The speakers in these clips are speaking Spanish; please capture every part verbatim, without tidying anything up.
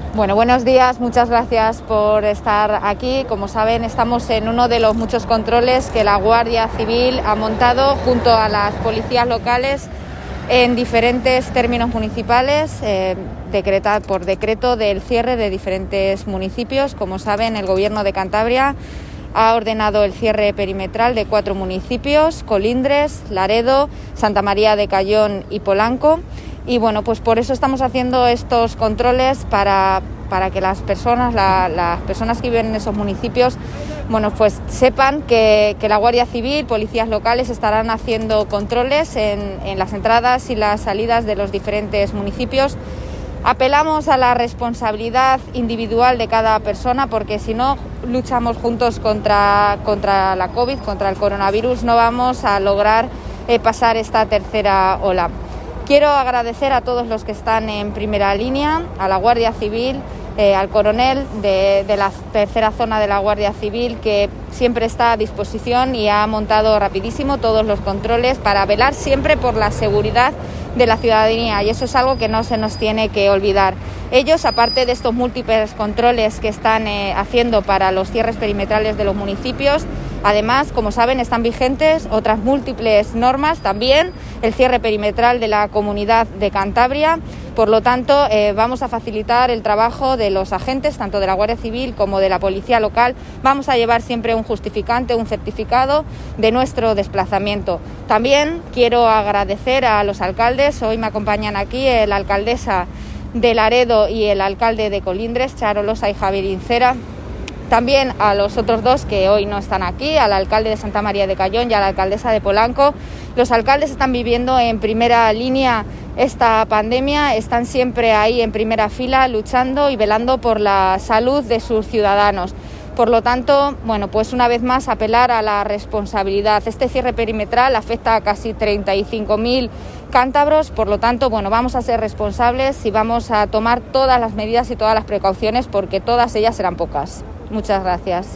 Bueno, buenos días, muchas gracias por estar aquí. Como saben, estamos en uno de los muchos controles que la Guardia Civil ha montado junto a las policías locales en diferentes términos municipales, eh, decreta, por decreto del cierre de diferentes municipios. Como saben, el Gobierno de Cantabria ha ordenado el cierre perimetral de cuatro municipios: Colindres, Laredo, Santa María de Cayón y Polanco. Y bueno, pues por eso estamos haciendo estos controles para, para que las personas, la, las personas que viven en esos municipios, bueno, pues sepan que, que la Guardia Civil, policías locales estarán haciendo controles en, en las entradas y las salidas de los diferentes municipios. Apelamos a la responsabilidad individual de cada persona, porque si no luchamos juntos contra, contra la COVID, contra el coronavirus, no vamos a lograr eh, pasar esta tercera ola. Quiero agradecer a todos los que están en primera línea, a la Guardia Civil, eh, al coronel de, de la tercera zona de la Guardia Civil, que siempre está a disposición y ha montado rapidísimo todos los controles para velar siempre por la seguridad de la ciudadanía, y eso es algo que no se nos tiene que olvidar. Ellos, aparte de estos múltiples controles que están eh, haciendo para los cierres perimetrales de los municipios, además, como saben, están vigentes otras múltiples normas, también el cierre perimetral de la Comunidad de Cantabria. Por lo tanto, eh, vamos a facilitar el trabajo de los agentes, tanto de la Guardia Civil como de la Policía Local. Vamos a llevar siempre un justificante, un certificado de nuestro desplazamiento. También quiero agradecer a los alcaldes. Hoy me acompañan aquí la alcaldesa de Laredo y el alcalde de Colindres, Charo Losa y Javier Incera. También a los otros dos que hoy no están aquí, al alcalde de Santa María de Cayón y a la alcaldesa de Polanco. Los alcaldes están viviendo en primera línea esta pandemia, están siempre ahí en primera fila luchando y velando por la salud de sus ciudadanos. Por lo tanto, bueno, pues una vez más apelar a la responsabilidad. Este cierre perimetral afecta a casi treinta y cinco mil cántabros, por lo tanto, bueno, vamos a ser responsables y vamos a tomar todas las medidas y todas las precauciones, porque todas ellas serán pocas. Muchas gracias.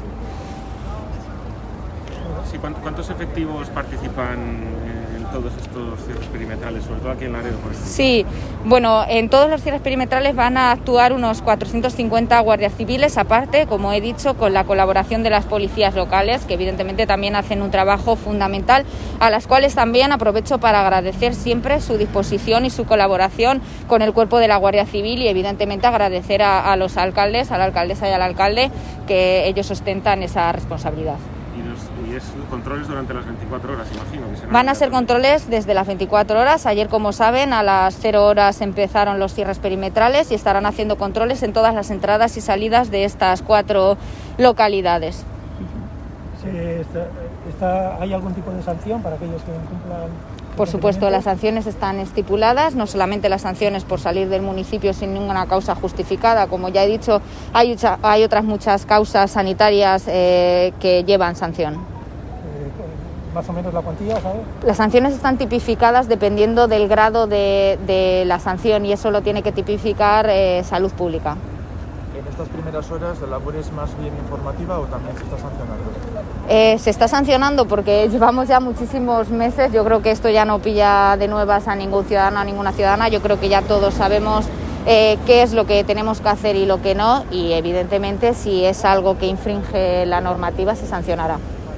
Sí, ¿cuántos efectivos participan en todos estos cierres perimetrales, sobre todo aquí en Laredo, por ejemplo? Sí, bueno, en todos los cierres perimetrales van a actuar unos cuatrocientos cincuenta guardias civiles, aparte, como he dicho, con la colaboración de las policías locales, que evidentemente también hacen un trabajo fundamental, a las cuales también aprovecho para agradecer siempre su disposición y su colaboración con el cuerpo de la Guardia Civil, y evidentemente agradecer a, a los alcaldes, a la alcaldesa y al alcalde, que ellos ostentan esa responsabilidad. Y, los, y es controles durante las veinticuatro horas, imagino. Que Van a ser controles desde las veinticuatro horas. Ayer, como saben, a las cero horas empezaron los cierres perimetrales y estarán haciendo controles en todas las entradas y salidas de estas cuatro localidades. Sí, está, está, ¿hay algún tipo de sanción para aquellos que incumplan? Por supuesto, las sanciones están estipuladas, no solamente las sanciones por salir del municipio sin ninguna causa justificada. Como ya he dicho, hay, hay otras muchas causas sanitarias eh, que llevan sanción. Eh, ¿Más o menos la cuantía, sabes? Las sanciones están tipificadas dependiendo del grado de, de la sanción, y eso lo tiene que tipificar eh, Salud Pública. ¿En estas primeras horas la labor es más bien informativa o también se está sancionando? Eh, se está sancionando porque llevamos ya muchísimos meses. Yo creo que esto ya no pilla de nuevas a ningún ciudadano, a ninguna ciudadana. Yo creo que ya todos sabemos eh, qué es lo que tenemos que hacer y lo que no, y evidentemente si es algo que infringe la normativa se sancionará.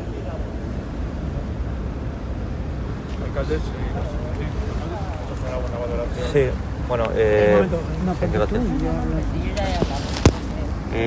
Alcaldes, sí, bueno, eh, un momento, no, ¿en qué lo tienes?